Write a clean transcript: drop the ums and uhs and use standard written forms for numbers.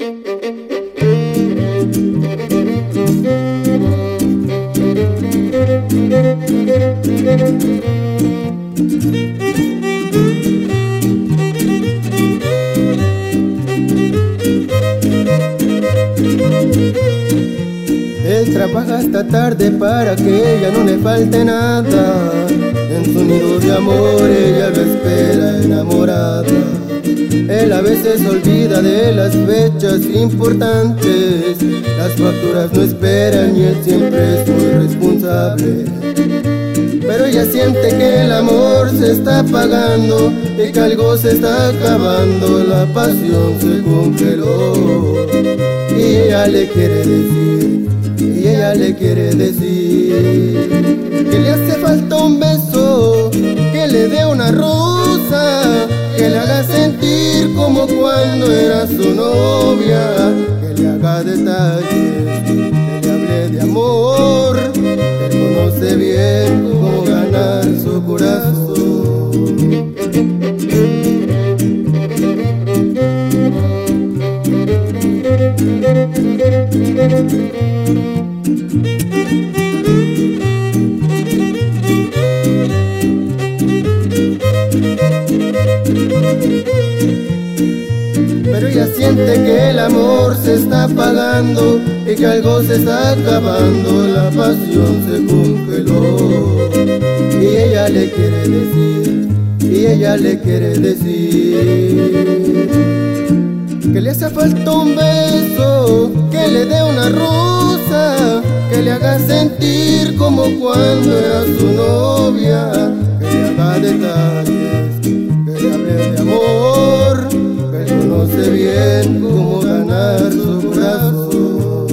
Él trabaja hasta tarde para que ella no le falte nada. En su nido de amor ella lo espera enamorada. Él a veces olvida de las fechas importantes. Las facturas no esperan y él siempre es muy responsable. Pero ella siente que el amor se está apagando y que algo se está acabando. La pasión se congeló y ella le quiere decir, y ella le quiere decir que le hace falta un beso, que le dé una rosa, que le haga sentir como cuando era su novia, que le haga detalles, que le hable de amor, que conoce bien cómo ganar su corazón. Pero ella siente que el amor se está apagando y que algo se está acabando. La pasión se congeló y ella le quiere decir, y ella le quiere decir que le hace falta un beso, que le dé una rosa, que le haga sentir como cuando era su novia, que le haga detalles, que le hable de amor, que él conoce bien cómo ganar su corazón.